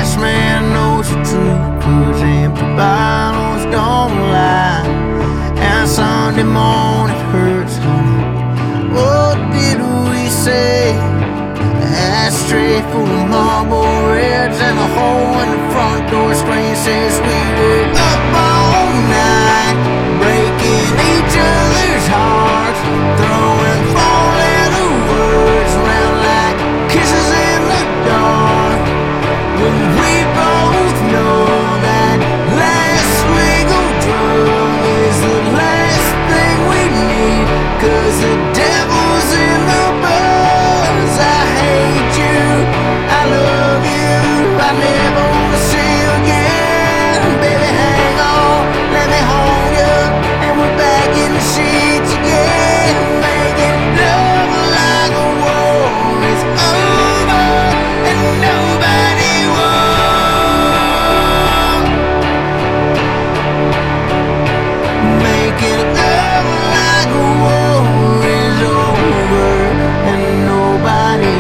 trash man knows the truth, 'cause empty bottles don't lie. And Sunday morning hurts, honey. What did we say? Ashtray full of marble reds, and the hole in the front door screen says we were up all night, breaking each other's hearts, throwing four-letter words around like kisses in the dark. When we both know that last legal drug is the last thing we need, 'cause the devil's in the buzz. I hate you, I love you, I never wanna see you again. Baby, hang on, let me hold you, and we're back in the sheets again, making love like a war is over and nobody won. Making love like a war is over and nobody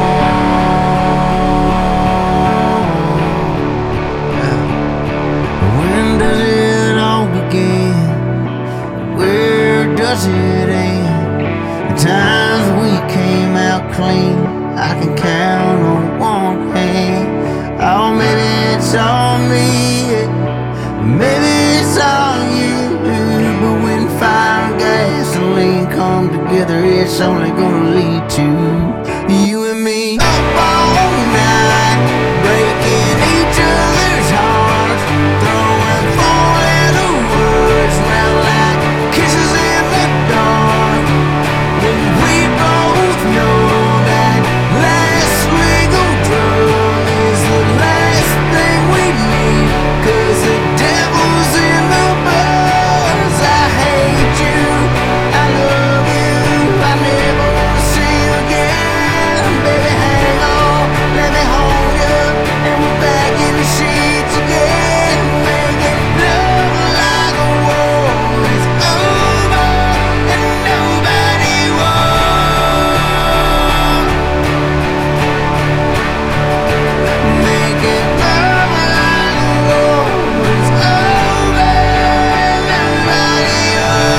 won. When does it all begin? Where does it end? The times we came out clean, I can count on one hand. Oh, maybe it's all me, maybe it's all you. But when fire and gasoline come together, it's only gonna lead to you and me. Up all night, breaking each other's hearts, throwing four-letter words around like kisses in the dark. When we both know that last legal drug is the last thing we need, 'cause the devil's in the buzz. I hate you, I love you, I never wanna see you again. Baby, hang on, let me hold you, and we're back in the sheets again, making love like a war is over and nobody won. Making love like a war is over and nobody won.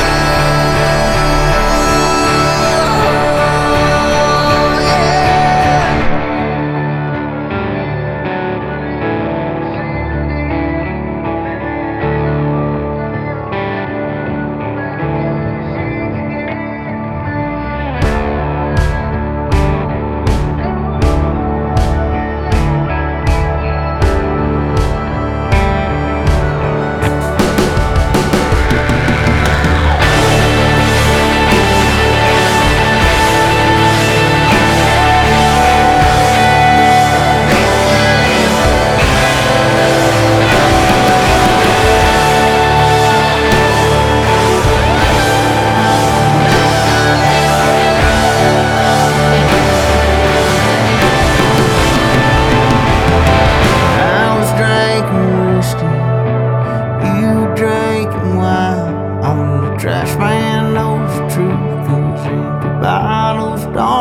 I was drinking whiskey, you drinking wine. On the trash man knows the truth, 'cause empty bottles don't